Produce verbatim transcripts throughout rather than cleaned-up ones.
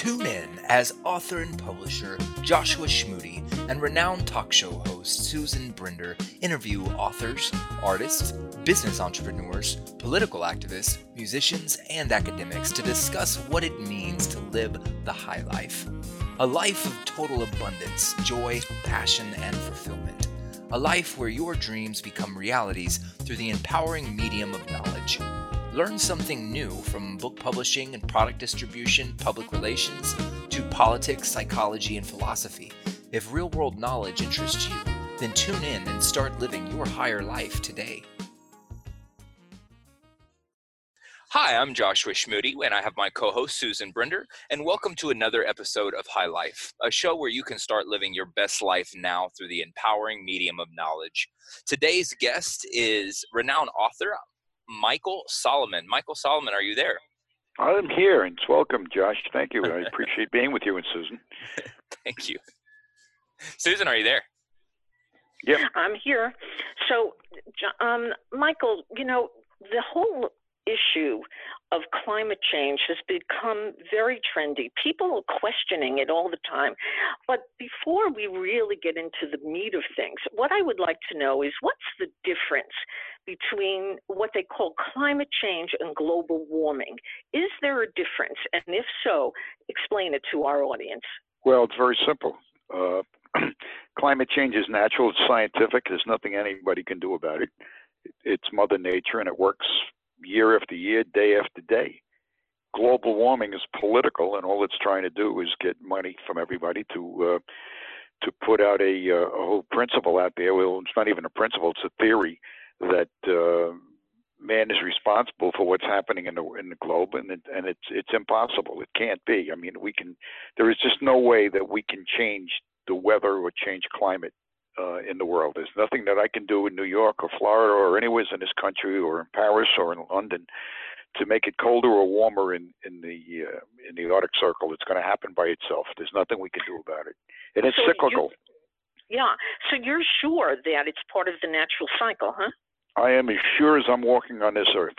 Tune in as author and publisher Joshua Schmuti and renowned talk show host Susan Brinder interview authors, artists, business entrepreneurs, political activists, musicians, and academics to discuss what it means to live the high life. A life of total abundance, joy, passion, and fulfillment. A life where your dreams become realities through the empowering medium of knowledge. Learn something new from book publishing and product distribution, public relations, to politics, psychology, and philosophy. If real-world knowledge interests you, then tune in and start living your higher life today. Hi, I'm Joshua Schmuti, and I have my co-host Susan Brinder, and welcome to another episode of High Life, a show where you can start living your best life now through the empowering medium of knowledge. Today's guest is renowned author Michael Solomon. Michael Solomon, are you there? I'm here, and welcome, Josh. Thank you. I appreciate being with you and Susan. Thank you. Susan, are you there? Yep. I'm here. So, um, Michael, you know, the whole issue of climate change has become very trendy. People are questioning it all the time. But before we really get into the meat of things, what I would like to know is what's the difference between what they call climate change and global warming? Is there a difference? And if so, explain it to our audience. Well, it's very simple. Uh, climate change is natural. It's scientific. There's nothing anybody can do about it. It's Mother Nature, and it works year after year, day after day. Global warming is political, and all it's trying to do is get money from everybody to uh, to put out a, uh, a whole principle out there. Well, it's not even a principle; it's a theory that uh, man is responsible for what's happening in the in the globe, and it, and it's it's impossible. It can't be. I mean, we can. There is just no way that we can change the weather or change climate Uh, in the world. There's nothing that I can do in New York or Florida or anywhere in this country or in Paris or in London to make it colder or warmer in in the uh, in the Arctic Circle. It's going to happen by itself. There's nothing we can do about it, and it's so cyclical. You, yeah. So you're sure that it's part of the natural cycle, huh? I am as sure as I'm walking on this earth.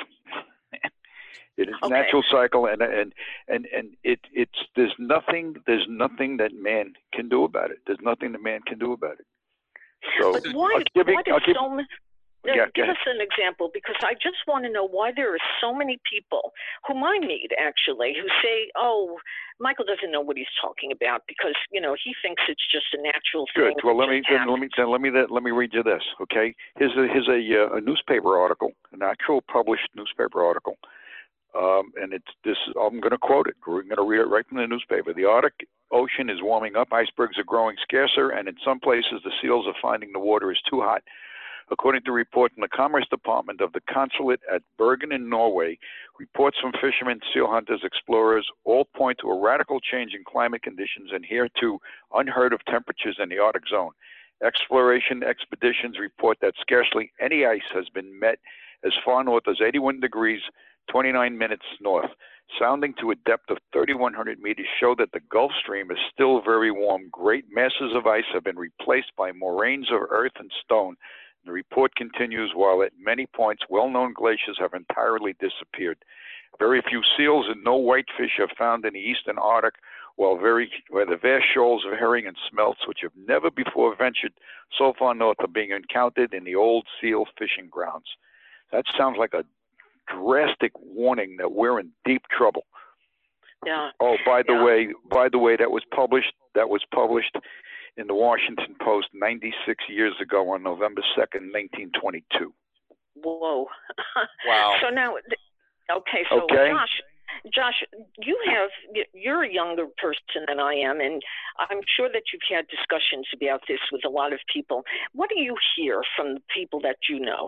It is okay. natural cycle, and and and and it it's there's nothing there's nothing that man can do about it. There's nothing that man can do about it. So but why, give why it, give, so many, yeah, give us an example, because I just want to know why there are so many people whom I meet, actually, who say, oh, Michael doesn't know what he's talking about because, you know, he thinks it's just a natural thing. Good. Well, let me, then, let me then let me let me read you this, okay? Here's a, here's a, uh, a newspaper article, an actual published newspaper article. Um, and it's this. I'm going to quote it. We're going to read it right from the newspaper. The Arctic Ocean is warming up. Icebergs are growing scarcer, and in some places, the seals are finding the water is too hot. According to a report from the Commerce Department of the Consulate at Bergen in Norway, reports from fishermen, seal hunters, explorers all point to a radical change in climate conditions and here too unheard of temperatures in the Arctic zone. Exploration expeditions report that scarcely any ice has been met as far north as eighty-one degrees. twenty-nine minutes north, sounding to a depth of thirty-one hundred meters, show that the Gulf Stream is still very warm. Great masses of ice have been replaced by moraines of earth and stone. The report continues, while at many points well-known glaciers have entirely disappeared. Very few seals and no whitefish are found in the eastern Arctic, while very where the vast shoals of herring and smelts, which have never before ventured so far north, are being encountered in the old seal fishing grounds. That sounds like a drastic warning that we're in deep trouble. Yeah. Oh, by the yeah. way, by the way, that was published. That was published in the Washington Post ninety-six years ago on November second, nineteen twenty-two. Whoa. Wow. So now, okay. So okay. Josh, Josh, you have you're a younger person than I am, and I'm sure that you've had discussions about this with a lot of people. What do you hear from the people that you know?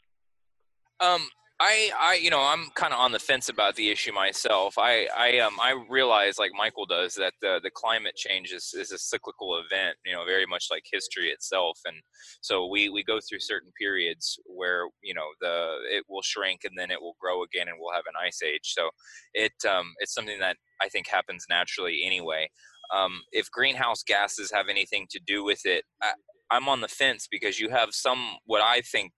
Um. I, I, you know, I'm kind of on the fence about the issue myself. I, I, um, I realize, like Michael does, that the the climate change is, is a cyclical event. You know, very much like history itself, and so we, we go through certain periods where you know the it will shrink and then it will grow again, and we'll have an ice age. So it um it's something that I think happens naturally anyway. Um, if greenhouse gases have anything to do with it, I, I'm on the fence because you have some what I think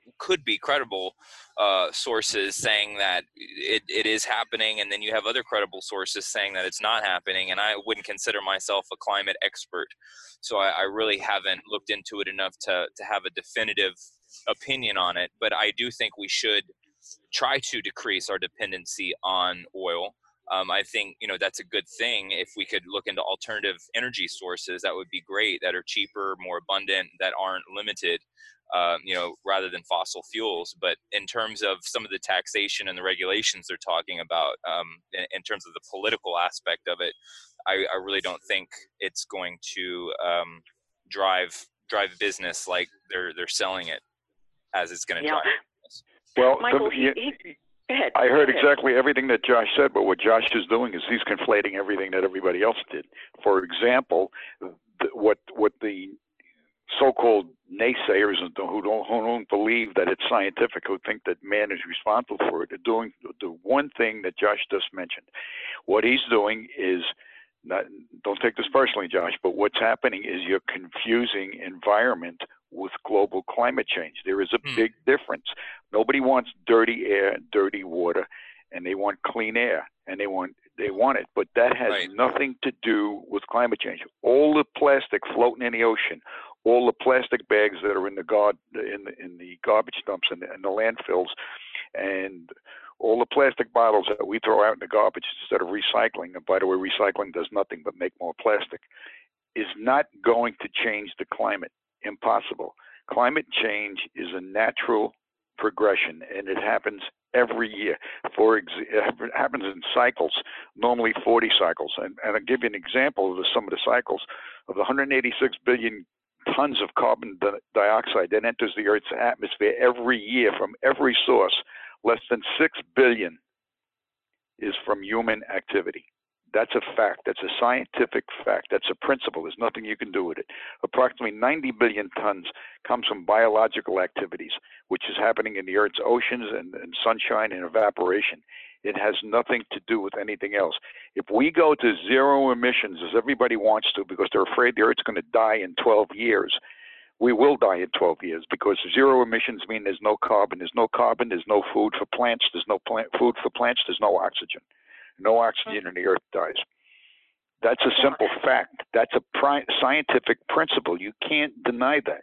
could be credible uh, sources saying that it, it is happening, and then you have other credible sources saying that it's not happening. And I wouldn't consider myself a climate expert, so I, I really haven't looked into it enough to to have a definitive opinion on it. But I do think we should try to decrease our dependency on oil. Um, I think, you know, that's a good thing. If we could look into alternative energy sources, that would be great, that are cheaper, more abundant, that aren't limited, um, you know, rather than fossil fuels. But in terms of some of the taxation and the regulations they're talking about, um, in, in terms of the political aspect of it, I, I really don't think it's going to um, drive drive business like they're they're selling it as it's going to Yeah. drive business. Well, Michael, the, he, he, go ahead. I heard Go ahead. exactly everything that Josh said, but what Josh is doing is he's conflating everything that everybody else did. For example, the, what what the so-called naysayers who don't, who don't believe that it's scientific, who think that man is responsible for it, are doing the one thing that Josh just mentioned. What he's doing is, not, don't take this personally, Josh, but what's happening is you're confusing environment with global climate change. There is a Hmm. big difference. Nobody wants dirty air, dirty water, and they want clean air, and they want they want it. But that has Right. nothing to do with climate change. All the plastic floating in the ocean, all the plastic bags that are in the guard in the in the garbage dumps and the, in the landfills, and all the plastic bottles that we throw out in the garbage instead of recycling, and by the way, recycling does nothing but make more plastic, is not going to change the climate. Impossible. Climate change is a natural progression, and it happens every year. For ex- it happens in cycles, normally forty cycles. And, and I'll give you an example of the, some of the cycles. Of the one hundred eighty-six billion tons of carbon di- dioxide that enters the Earth's atmosphere every year from every source, less than six billion is from human activity. That's a fact. That's a scientific fact. That's a principle. There's nothing you can do with it. Approximately ninety billion tons comes from biological activities, which is happening in the Earth's oceans and, and sunshine and evaporation. It has nothing to do with anything else. If we go to zero emissions, as everybody wants to, because they're afraid the Earth's going to die in twelve years, we will die in twelve years, because zero emissions mean there's no carbon. There's no carbon, there's no food for plants. There's no plant food for plants, there's no oxygen. No oxygen and the Earth dies. That's a simple fact. That's a pri- scientific principle. You can't deny that.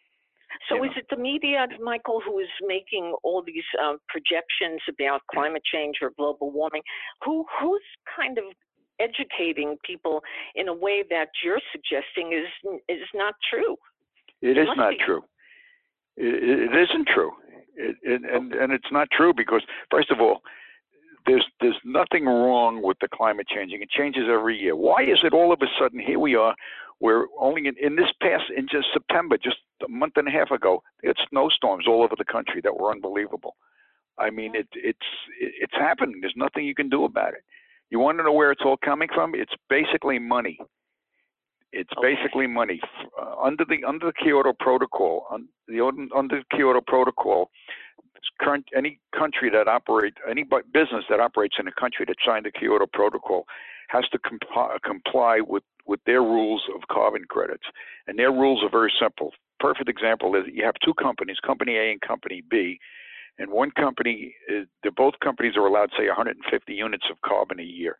So you is know. it the media, Michael, who is making all these um, projections about climate change or global warming? Who Who's kind of educating people in a way that you're suggesting is is not true? It It is must not be. true. It, it isn't true. It, it, and, and it's not true because, first of all, There's there's nothing wrong with the climate changing. It changes every year. Why is it all of a sudden here we are? We're only in, in this past in just September, just a month and a half ago, we had snowstorms all over the country that were unbelievable. I mean, it, it's it, it's happening. There's nothing you can do about it. You want to know where it's all coming from? It's basically money. It's Okay. basically money uh, under the under the Kyoto Protocol. Un, the under the Kyoto Protocol. Current, any country that operates, any business that operates in a country that signed the Kyoto Protocol has to comply, comply with, with their rules of carbon credits. And their rules are very simple. Perfect example is you have two companies, Company A and Company B. And one company, is, they're both companies are allowed, say, one hundred fifty units of carbon a year.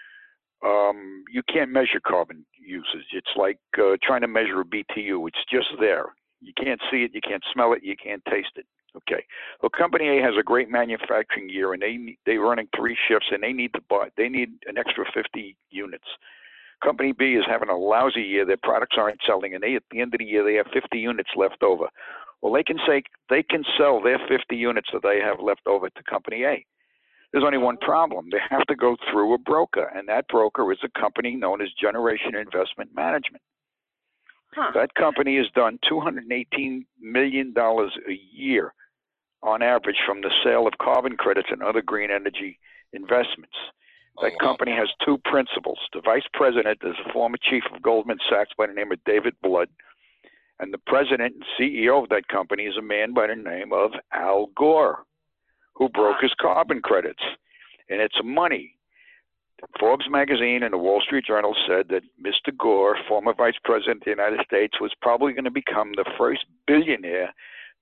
Um, you can't measure carbon usage. It's like uh, trying to measure a B T U. It's just there. You can't see it, you can't smell it, you can't taste it. Okay. Well, Company A has a great manufacturing year, and they they're running three shifts, and they need to buy they need an extra fifty units. Company B is having a lousy year; their products aren't selling, and they at the end of the year they have fifty units left over. Well, they can say they can sell their fifty units that they have left over to Company A. There's only one problem: they have to go through a broker, and that broker is a company known as Generation Investment Management. Huh. That company has done two hundred eighteen million dollars a year on average from the sale of carbon credits and other green energy investments. That Oh, wow. company has two principals. The vice president is a former chief of Goldman Sachs by the name of David Blood, and the president and C E O of that company is a man by the name of Al Gore, who broke his carbon credits. And it's money. Forbes magazine and the Wall Street Journal said that Mister Gore, former vice president of the United States, was probably going to become the first billionaire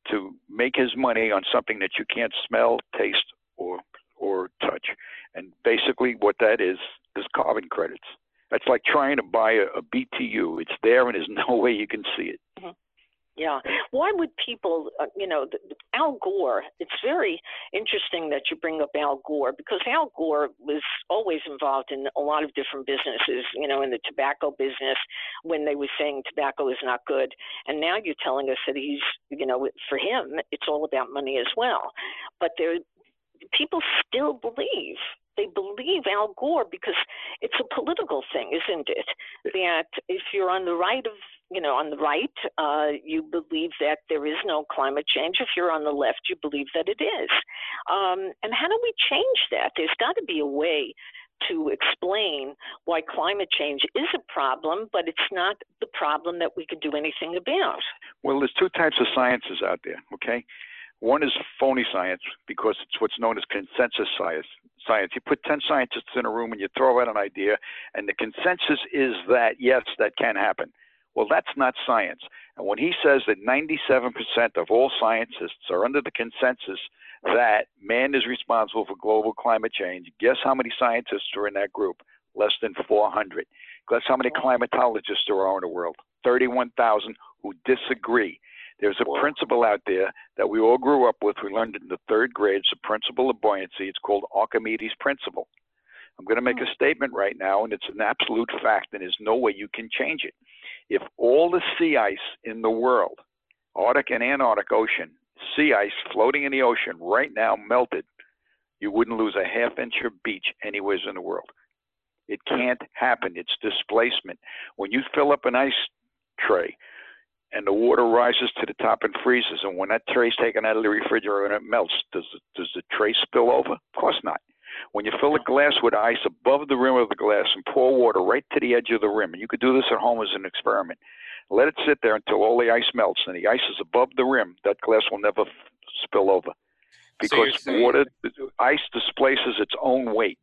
to make his money on something that you can't smell, taste, or or touch. And basically what that is is carbon credits. That's like trying to buy a, a B T U. It's there and there's no way you can see it. Mm-hmm. Yeah. Why would people, uh, you know, the, the Al Gore, it's very interesting that you bring up Al Gore, because Al Gore was always involved in a lot of different businesses, you know, in the tobacco business when they were saying tobacco is not good. And now you're telling us that he's, you know, for him, it's all about money as well. But there, people still believe. They believe Al Gore because it's a political thing, isn't it? That if you're on the right of, you know, on the right, uh, you believe that there is no climate change. If you're on the left, you believe that it is. Um, and how do we change that? There's got to be a way to explain why climate change is a problem, but it's not the problem that we can do anything about. Well, there's two types of sciences out there, okay? One is phony science, because it's what's known as consensus science. Science. You put ten scientists in a room and you throw out an idea, and the consensus is that, yes, that can happen. Well, that's not science. And when he says that ninety-seven percent of all scientists are under the consensus that man is responsible for global climate change, guess how many scientists are in that group? Less than four hundred. Guess how many climatologists there are in the world? thirty-one thousand who disagree. There's a principle out there that we all grew up with. We learned it in the third grade. It's the principle of buoyancy. It's called Archimedes' principle. I'm going to make a statement right now, and it's an absolute fact, and there's no way you can change it. If all the sea ice in the world, Arctic and Antarctic Ocean, sea ice floating in the ocean right now melted, you wouldn't lose a half inch of beach anywhere in the world. It can't happen. It's displacement. When you fill up an ice tray, and the water rises to the top and freezes, and when that tray's taken out of the refrigerator and it melts, does the, does the tray spill over? Of course not. When you fill a glass with ice above the rim of the glass and pour water right to the edge of the rim, and you could do this at home as an experiment, let it sit there until all the ice melts and the ice is above the rim, that glass will never f- spill over. Because so saying, water, ice displaces its own weight.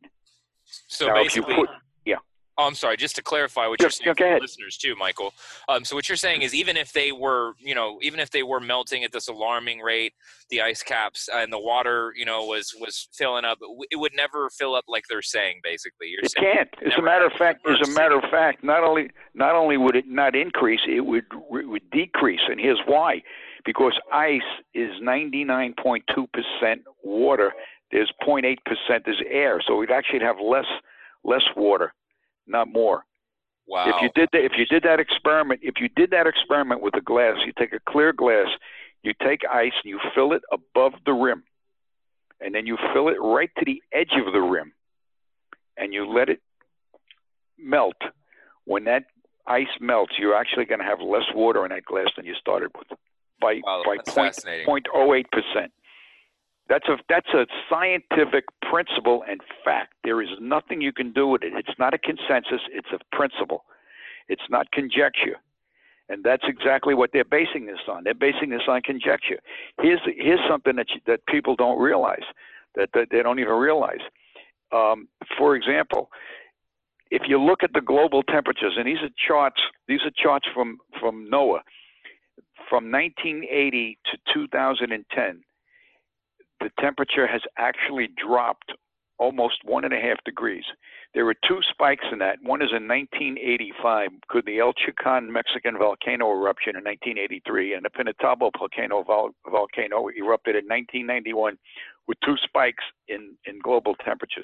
So now, basically, if you put, yeah. Oh, I'm sorry. Just to clarify what Just, you're saying yeah, to listeners too, Michael. Um, so what you're saying is, even if they were, you know, even if they were melting at this alarming rate, the ice caps and the water, you know, was was filling up, it would never fill up like they're saying. Basically, you're it saying can't. As a matter of fact, as a matter of fact, not only not only would it not increase, it would it would decrease. And here's why: because ice is ninety-nine point two percent water. There's zero point eight percent is air, so we'd actually have less less water, not more. Wow. If you did that, if you did that experiment, if you did that experiment with a glass, you take a clear glass, you take ice and you fill it above the rim, and then you fill it right to the edge of the rim, and you let it melt. When that ice melts, you're actually going to have less water in that glass than you started with, by wow, by that's point fascinating. point oh eight percent. That's a that's a scientific principle and fact. There is nothing you can do with it. It's not a consensus. It's a principle. It's not conjecture. And that's exactly what they're basing this on. They're basing this on conjecture. Here's here's something that you, that people don't realize, that, that they don't even realize. Um, for example, if you look at the global temperatures, and these are charts. These are charts from from NOAA, from nineteen eighty to two thousand ten. The temperature has actually dropped almost one and a half degrees. There were two spikes in that. One is in nineteen eighty-five, could the El Chocón Mexican volcano eruption in nineteen eighty-three, and the Pinatubo volcano vol- volcano erupted in nineteen ninety-one with two spikes in, in global temperatures.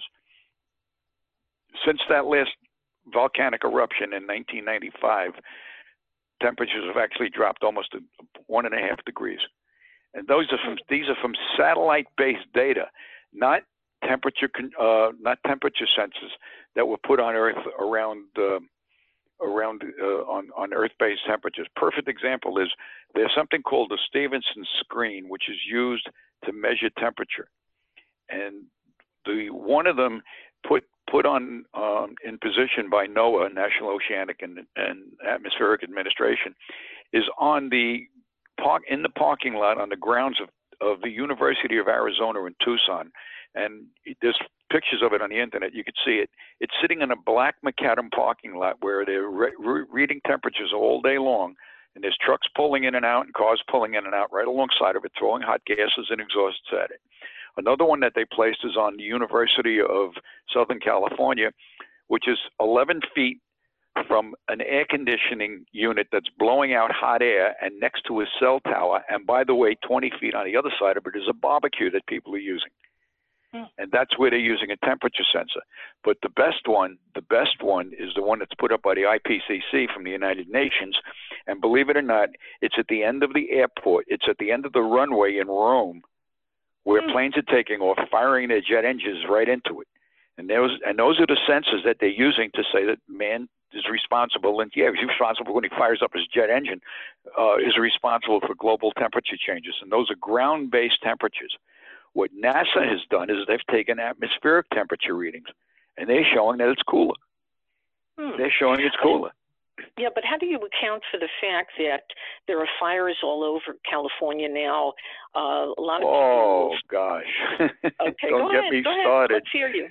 Since that last volcanic eruption in nineteen ninety-five, temperatures have actually dropped almost a, one and a half degrees. And those are from these are from satellite-based data, not temperature uh, not temperature sensors that were put on Earth around uh, around uh, on on Earth-based temperatures. Perfect example is there's something called the Stevenson screen, which is used to measure temperature, and the one of them put put on um, in position by NOAA, National Oceanic and, and Atmospheric Administration, is on the Park, in the parking lot on the grounds of, of the University of Arizona in Tucson. And there's pictures of it on the internet. You could see it. It's sitting in a black macadam parking lot where they're re- re- reading temperatures all day long. And there's trucks pulling in and out and cars pulling in and out right alongside of it, throwing hot gases and exhausts at it. Another one that they placed is on the University of Southern California, which is eleven feet from an air conditioning unit that's blowing out hot air and next to a cell tower. And by the way, twenty feet on the other side of it is a barbecue that people are using. Hmm. And that's where they're using a temperature sensor. But the best one, the best one is the one that's put up by the I P C C from the United Nations. And believe it or not, it's at the end of the airport. It's at the end of the runway in Rome where hmm. planes are taking off, firing their jet engines right into it. And those, and those are the sensors that they're using to say that man is responsible, and yeah, he's responsible when he fires up his jet engine, uh, is responsible for global temperature changes. And those are ground-based temperatures. What NASA has done is they've taken atmospheric temperature readings, and they're showing that it's cooler. Hmm. They're showing it's cooler. Yeah, but how do you account for the fact that there are fires all over California now? Uh, a lot of oh, people... gosh. Okay, Don't go get ahead. me Go started. Ahead. Let's hear you.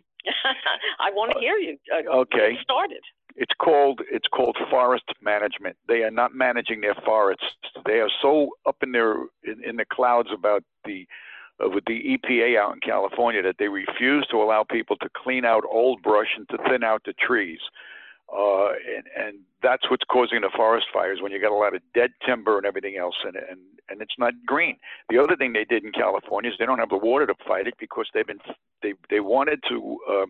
I want to hear you. Uh, okay. Get started. It's called it's called forest management. They are not managing their forests. They are so up in their in, in the clouds about the uh, with the E P A out in California that they refuse to allow people to clean out old brush and to thin out the trees. Uh, and, and that's what's causing the forest fires when you got a lot of dead timber and everything else in it, and, and it's not green. The other thing they did in California is they don't have the water to fight it because they've been they they wanted to uh,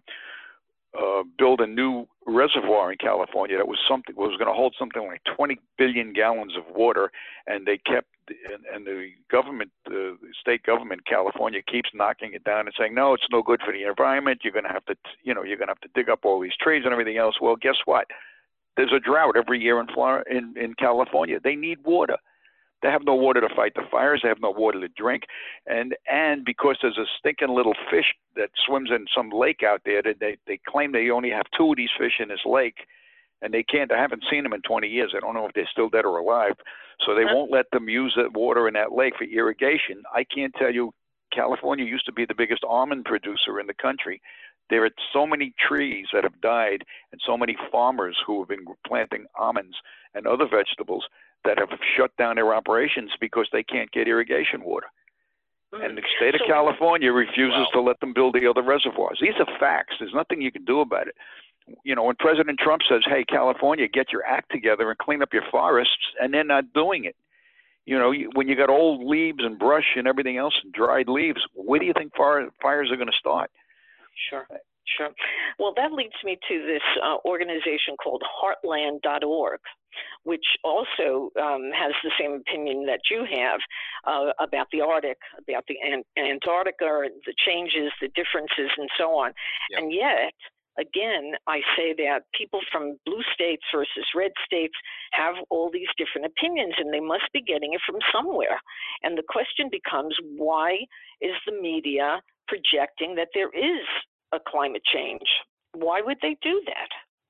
uh, build a new reservoir in California that was something was going to hold something like twenty billion gallons of water, and they kept and, and the government, uh, the state government, California keeps knocking it down and saying no, it's no good for the environment. You're going to have to you know you're going to have to dig up all these trees and everything else. Well, guess what? There's a drought every year in Florida, in, in California. They need water. They have no water to fight the fires. They have no water to drink. And and because there's a stinking little fish that swims in some lake out there, that they, they claim they only have two of these fish in this lake, and they can't, I haven't seen them in twenty years. I don't know if they're still dead or alive. So they won't let them use that water in that lake for irrigation. I can't tell you, California used to be the biggest almond producer in the country. There are so many trees that have died and so many farmers who have been planting almonds and other vegetables that have shut down their operations because they can't get irrigation water. Mm. And the state of so, California refuses wow. to let them build the other reservoirs. These are facts. There's nothing you can do about it. You know, when President Trump says, hey, California, get your act together and clean up your forests, and they're not doing it. You know, you, when you got old leaves and brush and everything else and dried leaves, where do you think fire, fires are going to start? Sure, sure. Well, that leads me to this uh, organization called heartland dot org, which also um, has the same opinion that you have uh, about the Arctic, about the Ant- Antarctica, the changes, the differences, and so on. Yep. And yet, again, I say that people from blue states versus red states have all these different opinions, and they must be getting it from somewhere. And the question becomes, why is the media projecting that there is a climate change? Why would they do that?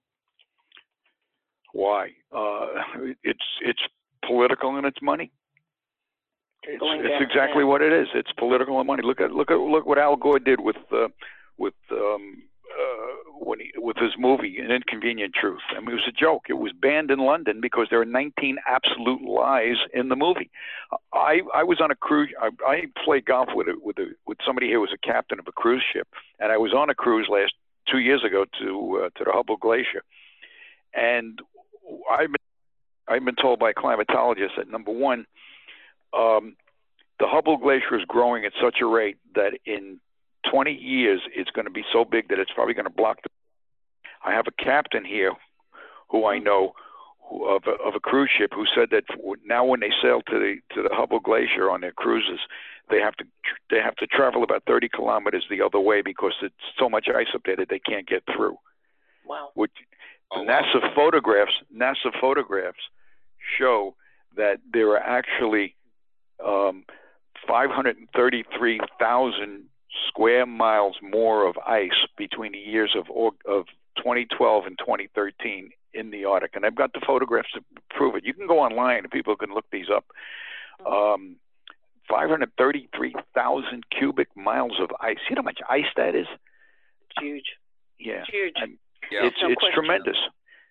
Why? Uh, it's it's political and it's money. It's, it's exactly what it is. It's political and money. Look at look at look what Al Gore did with uh, with um, uh, when he, with his movie An Inconvenient Truth. I mean, it was a joke. It was banned in London because there are nineteen absolute lies in the movie. I I was on a cruise. I, I played golf with a, with a, with somebody who was a captain of a cruise ship, and I was on a cruise last two years ago to uh, to the Hubble Glacier, and I've been I've been told by climatologists that number one, um, the Hubble Glacier is growing at such a rate that in twenty years it's going to be so big that it's probably going to block the. I have a captain here who I know who, of, a, of a cruise ship who said that now when they sail to the to the Hubble Glacier on their cruises, they have to they have to travel about thirty kilometers the other way because it's so much ice up there that they can't get through. Wow. Which, Oh, NASA wow. photographs NASA photographs show that there are actually um, five hundred thirty-three thousand square miles more of ice between the years of of twenty twelve and twenty thirteen in the Arctic, and I've got the photographs to prove it. You can go online and people can look these up. Um, five hundred thirty-three thousand cubic miles of ice. You know how much ice that is? It's huge. Yeah. It's huge. And Yeah. it's no it's question. tremendous.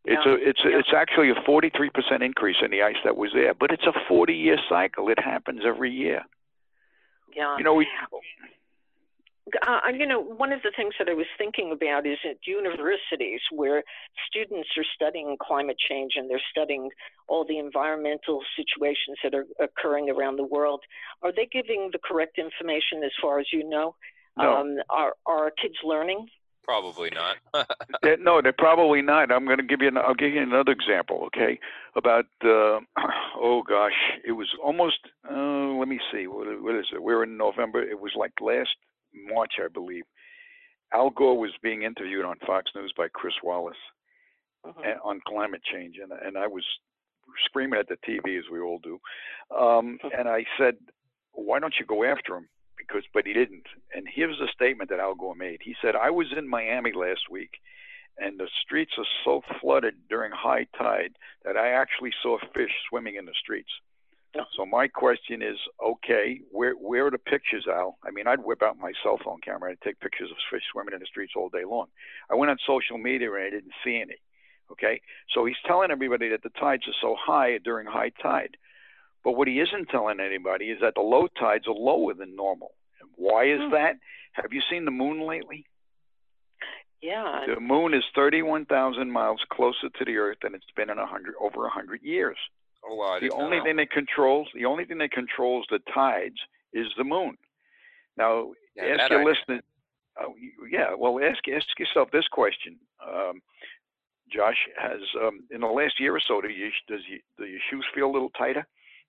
It's Yeah. a it's a, Yeah. it's actually a forty-three percent increase in the ice that was there, but it's a forty-year cycle. It happens every year. Yeah. You know, we Uh, you know, one of the things that I was thinking about is at universities where students are studying climate change and they're studying all the environmental situations that are occurring around the world. Are they giving the correct information as far as you know? No. Um, are, are kids learning? Probably not. They're, no, they're probably not. I'm going to give you. An, I'll give you another example. Okay, about uh, oh gosh, it was almost. Uh, let me see. What, what is it? We're in November. It was like last March, I believe. Al Gore was being interviewed on Fox News by Chris Wallace Mm-hmm. on climate change, and and I was screaming at the T V as we all do, um, and I said, "Why don't you go after him?" Because, but he didn't. And here's the statement that Al Gore made. He said, "I was in Miami last week, and the streets are so flooded during high tide that I actually saw fish swimming in the streets." Yeah. So my question is, okay, where where are the pictures, Al? I mean, I'd whip out my cell phone camera and take pictures of fish swimming in the streets all day long. I went on social media and I didn't see any. Okay, so he's telling everybody that the tides are so high during high tide. But what he isn't telling anybody is that the low tides are lower than normal. And why is Hmm. that? Have you seen the moon lately? Yeah. The moon is thirty-one thousand miles closer to the Earth than it's been in a hundred over a hundred years. Oh, wow, I The didn't only know. thing that controls the only thing that controls the tides is the moon. Now, Yeah, ask that your I listeners. Uh, yeah, well, ask ask yourself this question. Um, Josh, has um, in the last year or so, do you does you, do your shoes feel a little tighter?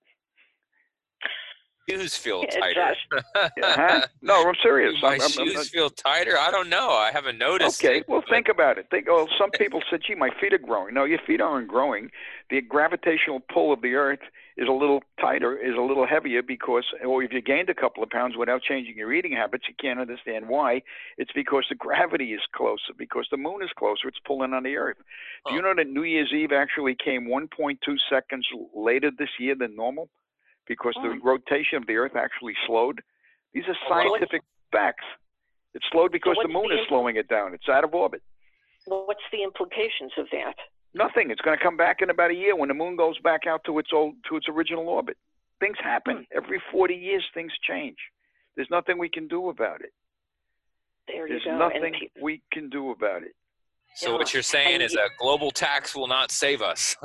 Shoes feel Yeah, tighter. Yeah, huh? No, I'm serious. Do my I'm, I'm, shoes I'm, feel tighter? I don't know. I haven't noticed okay, it. well, but- think about it. Think. Oh, some people said, "Gee, my feet are growing." No, your feet aren't growing. The gravitational pull of the Earth is a little tighter, is a little heavier because, or if you gained a couple of pounds without changing your eating habits, you can't understand why. It's because the gravity is closer. Because the moon is closer, it's pulling on the Earth. Do you Huh. know that New Year's Eve actually came one point two seconds later this year than normal? Because the Hmm. rotation of the Earth actually slowed. These are Oh, wow. scientific facts. It's slowed because the what's moon the is imp- slowing it down. It's out of orbit. Well, what's the implications of that? Nothing. It's going to come back in about a year when the moon goes back out to its old to its original orbit. Things happen every forty years. Things change. There's nothing we can do about it. There you There's go. nothing And pe- we can do about it. So Yeah. what you're saying And is you- a global tax will not save us.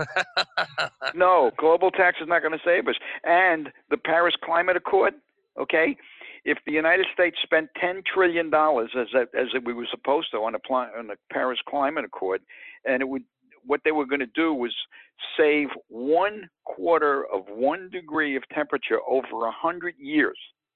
No, global tax is not going to save us. And the Paris Climate Accord, okay? If the United States spent ten trillion dollars as as we were supposed to on the on the Paris Climate Accord, and it would what they were going to do was save one quarter of one degree of temperature over a hundred years.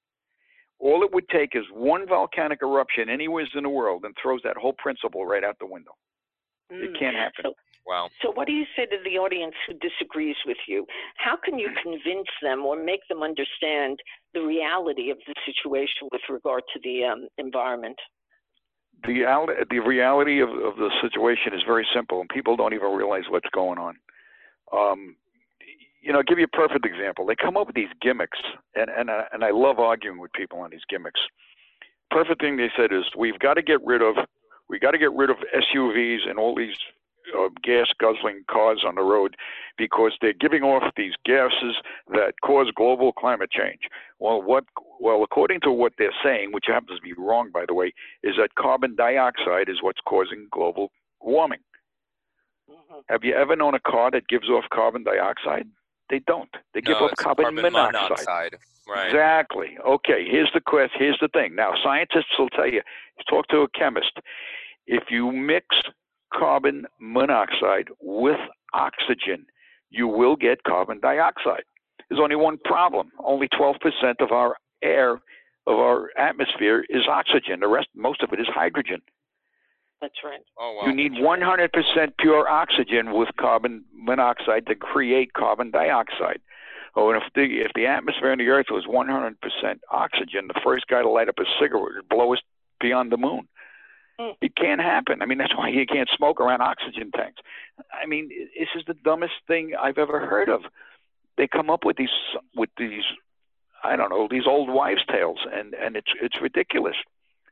All it would take is one volcanic eruption anywhere in the world and throws that whole principle right out the window. It Mm. can't happen. So, Wow. so what do you say to the audience who disagrees with you? How can you convince them or make them understand the reality of the situation with regard to the um, environment? The, the reality of, of the situation is very simple, and people don't even realize what's going on. Um, you know, I'll give you a perfect example. They come up with these gimmicks, and, and, I, and I love arguing with people on these gimmicks. Perfect thing they said is, we've got to get rid of, we got to get rid of S U Vs and all these uh, gas guzzling cars on the road because they're giving off these gases that cause global climate change. Well, what? Well, according to what they're saying, which happens to be wrong, by the way, is that carbon dioxide is what's causing global warming. Mm-hmm. Have you ever known a car that gives off carbon dioxide? They don't. They give No, off it's carbon, carbon monoxide. monoxide. Right. Exactly. Okay, here's the quest. Here's the thing. Now, scientists will tell you, talk to a chemist. If you mix carbon monoxide with oxygen, you will get carbon dioxide. There's only one problem. Only twelve percent of our air, of our atmosphere is oxygen. The rest, most of it is hydrogen. That's right. Oh, wow. You need one hundred percent pure oxygen with carbon monoxide to create carbon dioxide. Oh, and if the if the atmosphere on the Earth was one hundred percent oxygen, the first guy to light up a cigarette would blow us beyond the moon. Mm. It can't happen. I mean, that's why you can't smoke around oxygen tanks. I mean, this is the dumbest thing I've ever heard of. They come up with these with these, I don't know, these old wives' tales, and and it's it's ridiculous.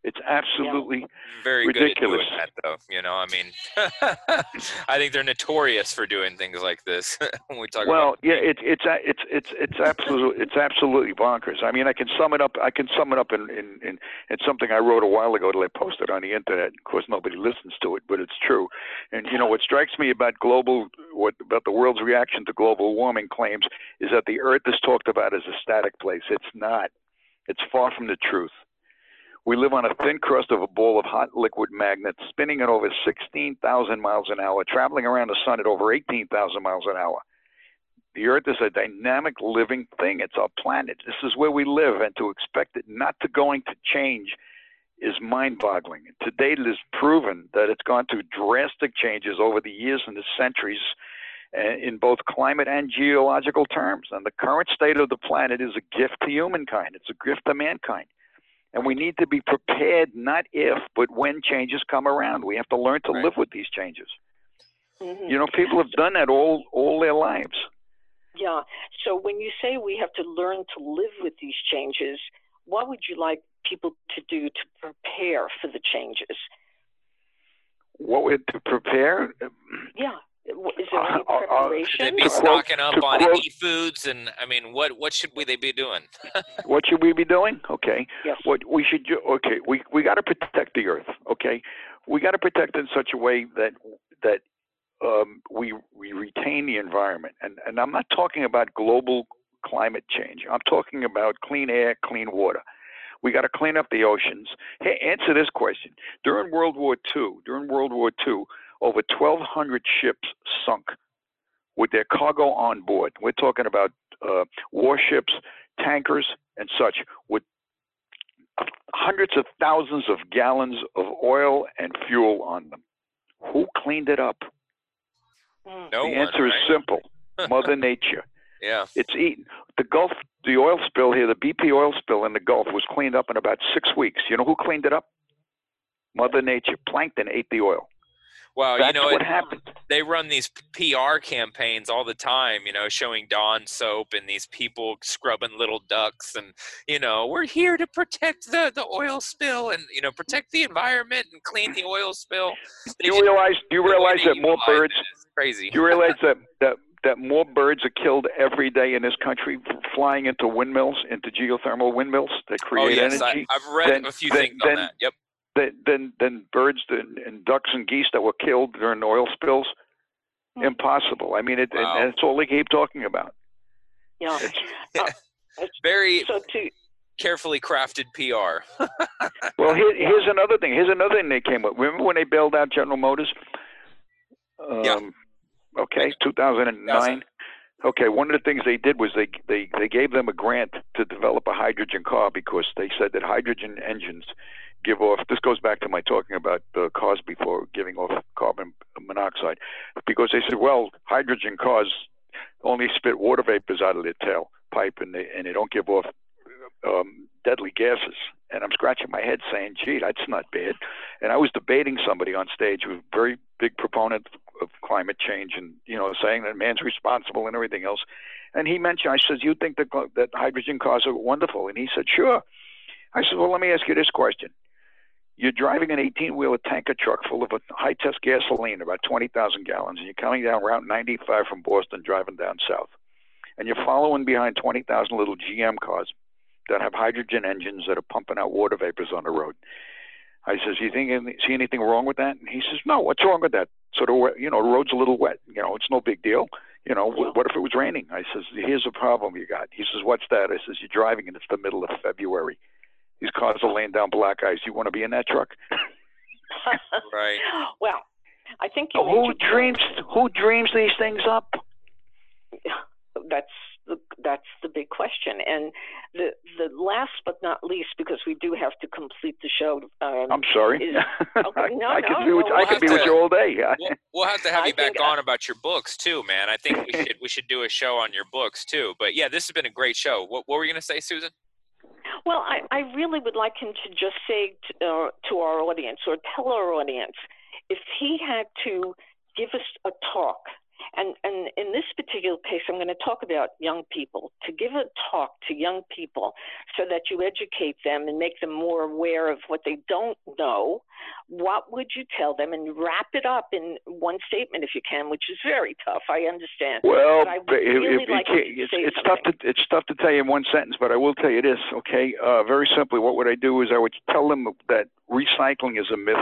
It's absolutely yeah. very ridiculous. good at doing that, though. You know, I mean, I think they're notorious for doing things like this. When we talk Well, about yeah, it's it's it's it's it's absolutely it's absolutely bonkers. I mean, I can sum it up. I can sum it up in in, in, in something I wrote a while ago that I posted on the internet. Of course, nobody listens to it, but it's true. And you know what strikes me about global, what about the world's reaction to global warming claims is that the Earth is talked about as a static place. It's not. It's far from the truth. We live on a thin crust of a ball of hot liquid magnets spinning at over sixteen thousand miles an hour, traveling around the sun at over eighteen thousand miles an hour. The Earth is a dynamic living thing. It's our planet. This is where we live, and to expect it not to going to change is mind-boggling. To date, it is proven that it's gone through drastic changes over the years and the centuries in both climate and geological terms. And the current state of the planet is a gift to humankind. It's a gift to mankind. And we need to be prepared, not if, but when changes come around. We have to learn to Right. live with these changes. Mm-hmm. You know, people have done that all, all their lives. Yeah. So when you say we have to learn to live with these changes, what would you like people to do to prepare for the changes? What would to prepare? Yeah. Is there any Uh, uh, uh, preparation? should they be or- stocking up to on quote- any foods? And I mean, what what should we they be doing? What should we be doing? Okay. Yes. What we should do? Okay, we we got to protect the Earth. Okay, we got to protect it in such a way that that um, we we retain the environment. And and I'm not talking about global climate change. I'm talking about clean air, clean water. We got to clean up the oceans. Hey, answer this question. During World War Two, during World War Two, over twelve hundred ships sunk with their cargo on board. We're talking about uh, warships, tankers, and such, with hundreds of thousands of gallons of oil and fuel on them. Who cleaned it up? Mm. No the one, answer is right? simple. Mother Nature. Yeah. It's eaten. The Gulf, the oil spill here, the B P oil spill in the Gulf was cleaned up in about six weeks. You know who cleaned it up? Mother Nature. Plankton ate the oil. Well, That's you know, what it, happened. they run these P R campaigns all the time, you know, showing Dawn soap and these people scrubbing little ducks and, you know, we're here to protect the, the oil spill and, you know, protect the environment and clean the oil spill. They Do you just- realize? Do you the way realize they that more utilize birds? it is crazy. Do you realize that that that more birds are killed every day in this country flying into windmills, into geothermal windmills that oh, create yes. I, energy? I've read then- a few then- things on then- that. Yep. Than, than, than birds and, and ducks and geese that were killed during oil spills? Hmm. Impossible. I mean, it, Wow. and that's all they keep talking about. Yeah. Uh, Very so to carefully crafted P R. Well, here, here's another thing. Here's another thing they came up. Remember when they bailed out General Motors? Um, Yeah. Okay, two thousand nine. Okay, one of the things they did was they, they, they gave them a grant to develop a hydrogen car because they said that hydrogen engines give off, this goes back to my talking about uh, cars before, giving off carbon monoxide, because they said, well, hydrogen cars only spit water vapors out of their tailpipe and they, and they don't give off um, deadly gases. And I'm scratching my head saying, gee, that's not bad. And I was debating somebody on stage who was a very big proponent of climate change and, you know, saying that man's responsible and everything else. And he mentioned, I said, you think that, that hydrogen cars are wonderful? And he said, sure. I said, well, let me ask you this question. You're driving an eighteen-wheeler tanker truck full of a high-test gasoline, about twenty thousand gallons, and you're coming down Route ninety-five from Boston, driving down south. And you're following behind twenty thousand little G M cars that have hydrogen engines that are pumping out water vapors on the road. I says, you think see anything wrong with that? And he says, no, what's wrong with that? So, the, you know, the road's a little wet. You know, it's no big deal. You know, Yeah. what if it was raining? I says, here's a problem you got. He says, what's that? I says, you're driving and it's the middle of February. These cars are laying down black ice. You want to be in that truck? Right. well, I think you Who made your dreams? Who dreams these things up? that's the that's the big question. And the the last but not least, because we do have to complete the show. Um, I'm sorry. is- okay, no, I, I no, could be with, no, I we'll could have be with to- you all day. We'll, we'll have to have I you back think, on uh, about your books too, man. I think we should we should do a show on your books too. But yeah, this has been a great show. What, what were you going to say, Susan? Well, I, I really would like him to just say to, uh, to our audience or tell our audience if he had to give us a talk And, and in this particular case, I'm going to talk about young people, to give a talk to young people so that you educate them and make them more aware of what they don't know. What would you tell them? And wrap it up in one statement if you can, which is very tough. I understand. Well, I really it, it, like it, it's, it's tough to it's tough to tell you in one sentence, but I will tell you this. Okay, uh, very simply, what would I do is I would tell them that recycling is a myth.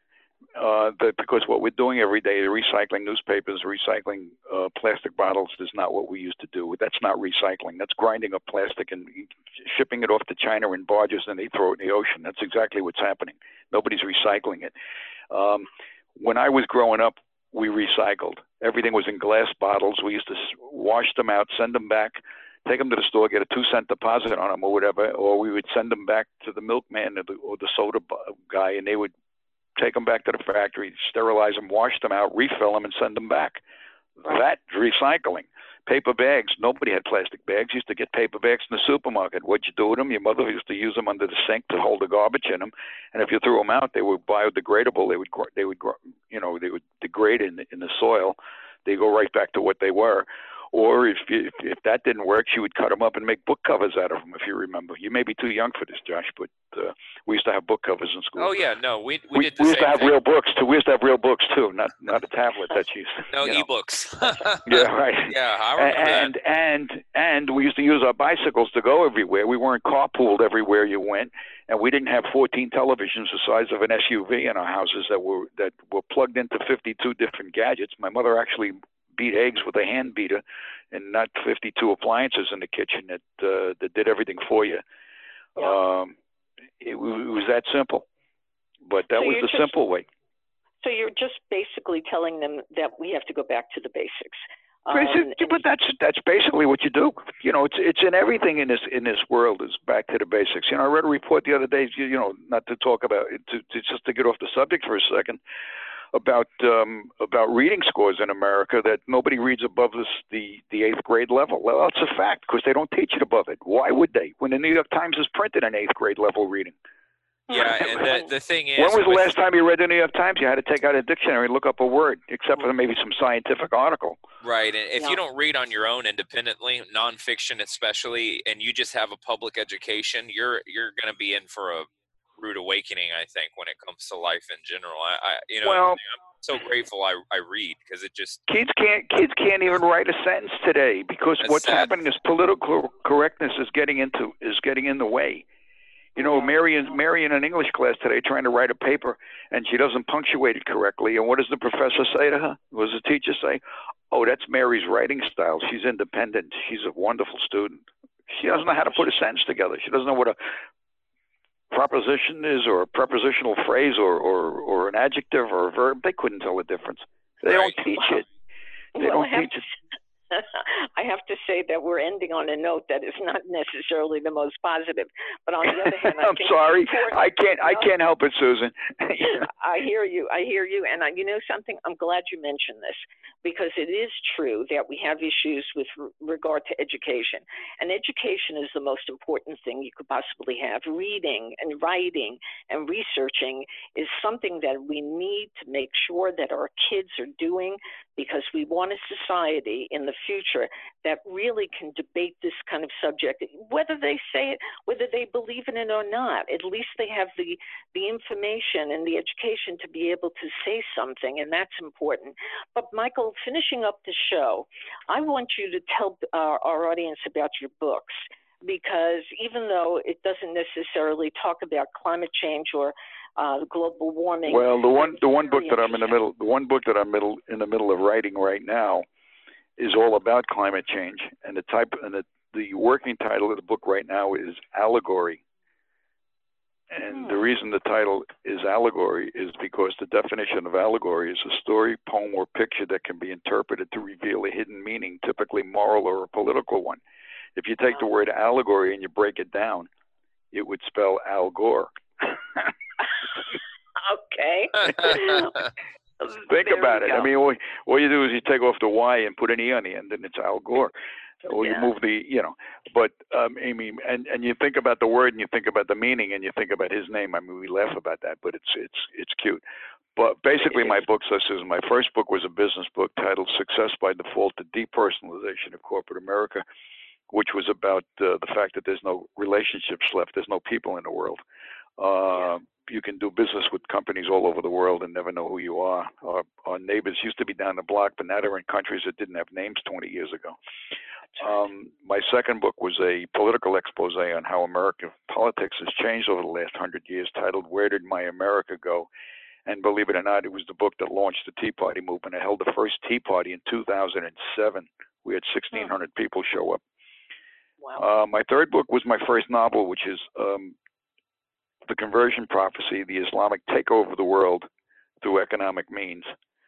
Uh, that because what we're doing every day, recycling newspapers, recycling uh, plastic bottles, is not what we used to do. That's not recycling. That's grinding up plastic and shipping it off to China in barges, and they throw it in the ocean. That's exactly what's happening. Nobody's recycling it. Um, when I was growing up, we recycled. Everything was in glass bottles. We used to wash them out, send them back, take them to the store, get a two cent deposit on them or whatever, or we would send them back to the milkman or the, or the soda guy, and they would take them back to the factory, sterilize them, wash them out, refill them, and send them back. That's recycling. Paper bags. Nobody had plastic bags. You used to get paper bags in the supermarket. What'd you do with them? Your mother used to use them under the sink to hold the garbage in them. And if you threw them out, they were biodegradable. They would, they would, you know, they would degrade in the, in the soil. They go right back to what they were. Or if, you, if if that didn't work, she would cut them up and make book covers out of them. If you remember, you may be too young for this, Josh, but uh, we used to have book covers in school. Oh yeah, no, we we, we did. The we used same to have thing. real books too. We used to have real books too, not not a tablet that you used. No you know. e-books. Yeah, right. Yeah, I remember and, that. And and and we used to use our bicycles to go everywhere. We weren't carpooled everywhere you went, and we didn't have fourteen televisions the size of an S U V in our houses that were that were plugged into fifty-two different gadgets. My mother actually beat eggs with a hand beater, and not fifty-two appliances in the kitchen that uh, that did everything for you. Yeah. Um, it, it was that simple, but that so was the just, simple way. So you're just basically telling them that we have to go back to the basics. Um, Basic, but that's that's basically what you do. You know, it's it's in everything in this in this world is back to the basics. You know, I read a report the other day. You, you know, not to talk about it, to, to just to get off the subject for a second. About um, about reading scores in America, that nobody reads above this, the the eighth grade level. Well, that's a fact because they don't teach it above it. Why would they? When the New York Times is printed an eighth grade level reading. Yeah, and the the thing is, when was the with, last time you read the New York Times? You had to take out a dictionary and look up a word, except for maybe some scientific article. Right, and if Yeah. you don't read on your own independently, nonfiction especially, and you just have a public education, you're you're going to be in for a rude awakening, I think, when it comes to life in general. I, I you know, Well, I'm so grateful I, I read because it just kids can't kids can't even write a sentence today because That's what's sad. happening is political correctness is getting into is getting in the way. You know, Mary in Mary in an English class today trying to write a paper and she doesn't punctuate it correctly. And what does the professor say to her? What does the teacher say? Oh, that's Mary's writing style. She's independent. She's a wonderful student. She doesn't know how to put a sentence together. She doesn't know what a proposition is or a prepositional phrase or, or, or an adjective or a verb. They couldn't tell the difference. They Right. don't teach it. They Well, don't I have teach it. I have to say that we're ending on a note that is not necessarily the most positive. But on the other hand, I I'm think sorry. it's important- I can't. I No. can't help it, Susan. I hear you. I hear you. And I, you know something? I'm glad you mentioned this because it is true that we have issues with re- regard to education. And education is the most important thing you could possibly have. Reading and writing and researching is something that we need to make sure that our kids are doing because we want a society in the future that really can debate this kind of subject, whether they say it, whether they believe in it or not. At least they have the, the information and the education to be able to say something, and that's important. But Michael, finishing up the show, I want you to tell our, our audience about your books, because even though it doesn't necessarily talk about climate change or uh, global warming. Well, the one the one book very that I'm in the middle the one book that I'm middle in the middle of writing right now is all about climate change, and the type and the the working title of the book right now is Allegory. And Hmm. the reason the title is allegory is because the definition of allegory is a story, poem, or picture that can be interpreted to reveal a hidden meaning, typically moral or a political one. If you take the word allegory and you break it down, it would spell Al Gore. Okay. Think There about we it. go. I mean, all, all you do is you take off the Y and put an E on the end, and it's Al Gore. Or you Yeah. move the, you know, but um, I mean, and and you think about the word, and you think about the meaning, and you think about his name. I mean, we laugh about that, but it's it's it's cute. But basically, my books, Susan, my first book was a business book titled Success by Default, the Depersonalization of Corporate America, which was about uh, the fact that there's no relationships left. There's no people in the world. Uh, you can do business with companies all over the world and never know who you are. Our, our neighbors used to be down the block, but now they're in countries that didn't have names twenty years ago. Um, my second book was a political expose on how American politics has changed over the last hundred years, titled Where Did My America Go? And believe it or not, it was the book that launched the Tea Party movement. I held the first Tea Party in two thousand seven. We had sixteen hundred hmm. people show up. Wow. Uh, my third book was my first novel, which is um, The Conversion Prophecy, the Islamic Takeover of the World Through Economic Means.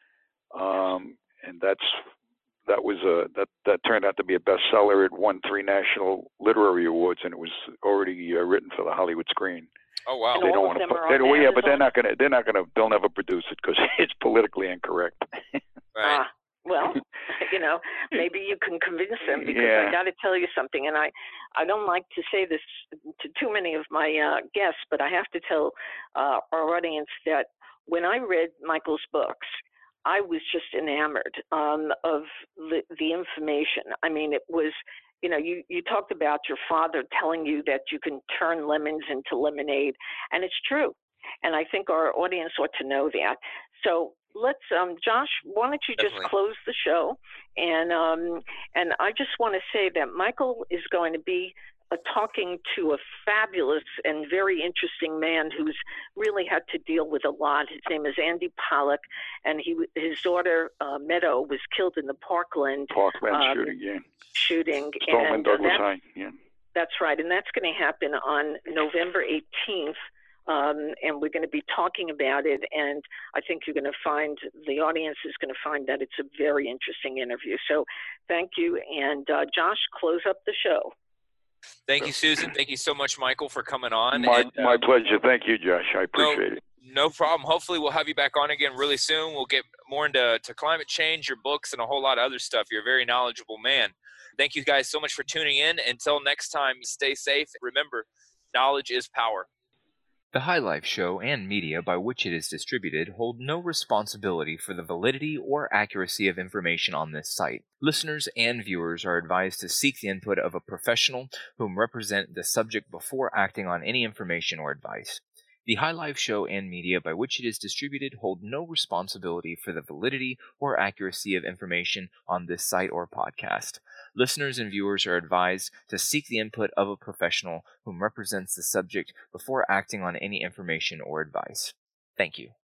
Um, and that's that was a that that turned out to be a bestseller. It won three national literary awards, and it was already uh, written for the Hollywood screen. Oh wow! And they all don't of want them to. Are they on don't, yeah, Amazon? but they're not gonna. They're not gonna. They'll never produce it because it's politically incorrect. Right. Ah, well, you know, maybe you can convince them, because Yeah. I got to tell you something, and I, I don't like to say this to too many of my uh, guests, but I have to tell uh, our audience that when I read Michael's books, I was just enamored um, of the, the information. I mean, it was, you know, you, you talked about your father telling you that you can turn lemons into lemonade, and it's true. And I think our audience ought to know that. So let's, um, Josh, why don't you just Definitely. close the show? And um, and I just want to say that Michael is going to be uh, talking to a fabulous and very interesting man who's really had to deal with a lot. His name is Andy Pollack, and he his daughter uh, Meadow was killed in the Parkland Parkland um, shooting, yeah. shooting. Stoneman and uh, Douglas that's, High, yeah. that's right, and that's going to happen on November eighteenth. Um, and we're going to be talking about it, and I think you're going to find, the audience is going to find that it's a very interesting interview. So thank you, and uh, Josh, close up the show. Thank you, Susan. Thank you so much, Michael, for coming on. My, and, uh, my pleasure. Thank you, Josh. I appreciate no, it. No problem. Hopefully we'll have you back on again really soon. We'll get more into to climate change, your books, and a whole lot of other stuff. You're a very knowledgeable man. Thank you guys so much for tuning in. Until next time, stay safe. Remember, knowledge is power. The High Life Show and media by which it is distributed hold no responsibility for the validity or accuracy of information on this site. Listeners and viewers are advised to seek the input of a professional whom represent the subject before acting on any information or advice. The High Life Show and media by which it is distributed hold no responsibility for the validity or accuracy of information on this site or podcast. Listeners and viewers are advised to seek the input of a professional whom represents the subject before acting on any information or advice. Thank you.